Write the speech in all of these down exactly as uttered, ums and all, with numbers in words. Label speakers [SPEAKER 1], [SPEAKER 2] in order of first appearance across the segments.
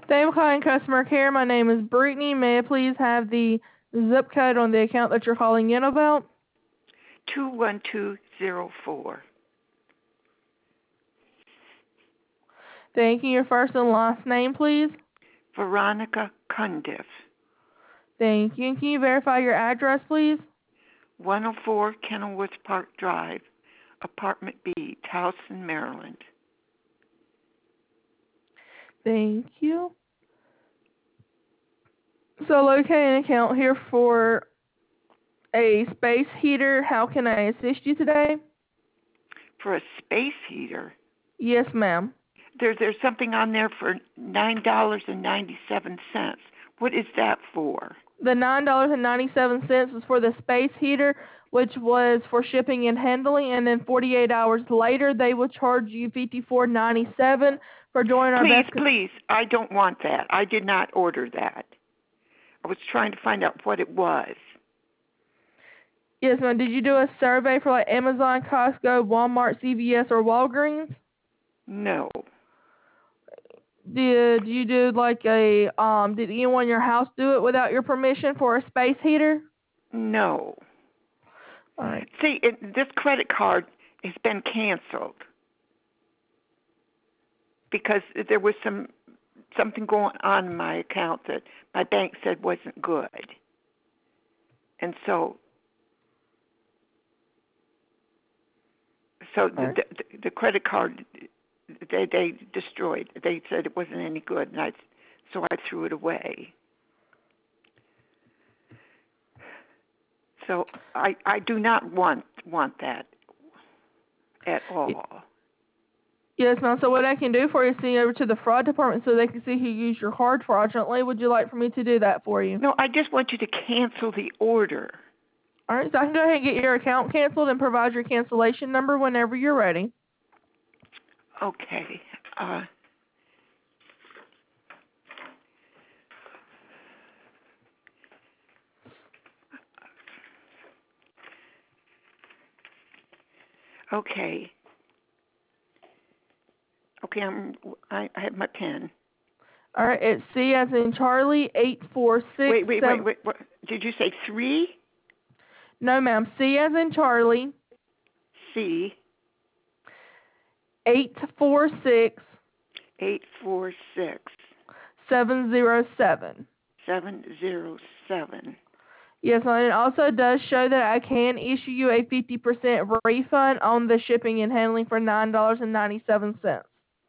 [SPEAKER 1] Thank you for calling customer care. My name is Brittany. May I please have the zip code on the account that you're calling in about?
[SPEAKER 2] two one two zero four.
[SPEAKER 1] Thank you. Your first and last name, please.
[SPEAKER 2] Veronica Cundiff.
[SPEAKER 1] Thank you. And can you verify your address, please?
[SPEAKER 2] one oh four Kenilworth Park Drive, Apartment B, Towson, Maryland.
[SPEAKER 1] Thank you. So locating an account here for a space heater. How can I assist you today?
[SPEAKER 2] For a space heater?
[SPEAKER 1] Yes, ma'am.
[SPEAKER 2] There, there's something on there for nine dollars and ninety-seven cents. What is that for?
[SPEAKER 1] The nine dollars and ninety-seven cents was for the space heater, which was for shipping and handling, and then forty-eight hours later, they will charge you fifty-four ninety-seven for doing our
[SPEAKER 2] please,
[SPEAKER 1] best.
[SPEAKER 2] Please, please, I don't want that. I did not order that. I was trying to find out what it was.
[SPEAKER 1] Yes, ma'am. Did you do a survey for like Amazon, Costco, Walmart, C V S, or Walgreens?
[SPEAKER 2] No.
[SPEAKER 1] Did you do like a, um, did anyone in your house do it without your permission for a space heater?
[SPEAKER 2] No.
[SPEAKER 1] All right.
[SPEAKER 2] See, it, this credit card has been canceled because there was some something going on in my account that my bank said wasn't good. And so so the,
[SPEAKER 1] Right.
[SPEAKER 2] the, the credit card, they they destroyed. They said it wasn't any good, and I so I threw it away. So I I do not want want that at all.
[SPEAKER 1] Yes, ma'am. So what I can do for you is send you over to the fraud department so they can see who used your card fraudulently. Would you like for me to do that for you?
[SPEAKER 2] No, I just want you to cancel the order.
[SPEAKER 1] All right, so I can go ahead and get your account canceled and provide your cancellation number whenever you're ready.
[SPEAKER 2] Okay. Uh, okay. Okay, I'm. I, I have my pen.
[SPEAKER 1] All right, it's C as in Charlie eight four six.
[SPEAKER 2] Wait, wait, wait, wait. What, did you say three?
[SPEAKER 1] No, ma'am. C as in Charlie.
[SPEAKER 2] C.
[SPEAKER 1] Eight four six.
[SPEAKER 2] Eight four six.
[SPEAKER 1] Seven zero seven.
[SPEAKER 2] Seven zero seven.
[SPEAKER 1] Yes, and it also does show that I can issue you a fifty percent refund on the shipping and handling for nine dollars and ninety-seven cents.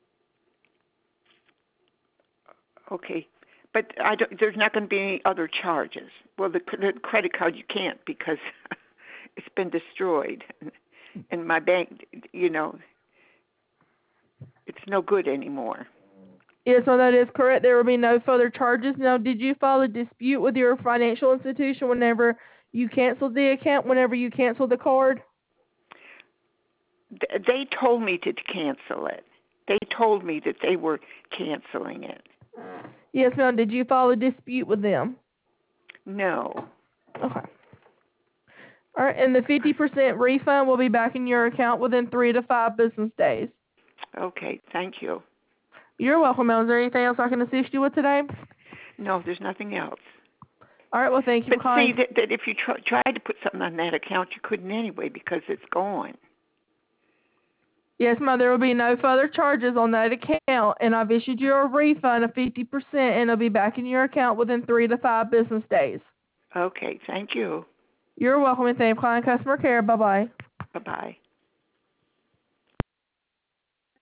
[SPEAKER 2] Okay, but I don't, there's not going to be any other charges. Well, the, the credit card you can't because it's been destroyed, and, and my bank, you know, it's no good anymore.
[SPEAKER 1] Yes, so that is correct. There will be no further charges. Now, did you file a dispute with your financial institution whenever you canceled the account, whenever you canceled the card?
[SPEAKER 2] They told me to cancel it. They told me that they were canceling it.
[SPEAKER 1] Yes, ma'am. Did you file a dispute with them?
[SPEAKER 2] No.
[SPEAKER 1] Okay. All right, and the fifty percent refund will be back in your account within three to five business days.
[SPEAKER 2] Okay, thank you.
[SPEAKER 1] You're welcome, ma'am. Is there anything else I can assist you with today?
[SPEAKER 2] No, there's nothing else.
[SPEAKER 1] All right, well, thank you
[SPEAKER 2] but
[SPEAKER 1] for calling.
[SPEAKER 2] But see, that, that if you try, tried to put something on that account, you couldn't anyway because it's gone.
[SPEAKER 1] Yes, ma'am, there will be no further charges on that account, and I've issued you a refund of fifty percent, and it'll be back in your account within three to five business days.
[SPEAKER 2] Okay, thank you.
[SPEAKER 1] You're welcome, and thank you for calling customer care. Bye-bye.
[SPEAKER 2] Bye-bye.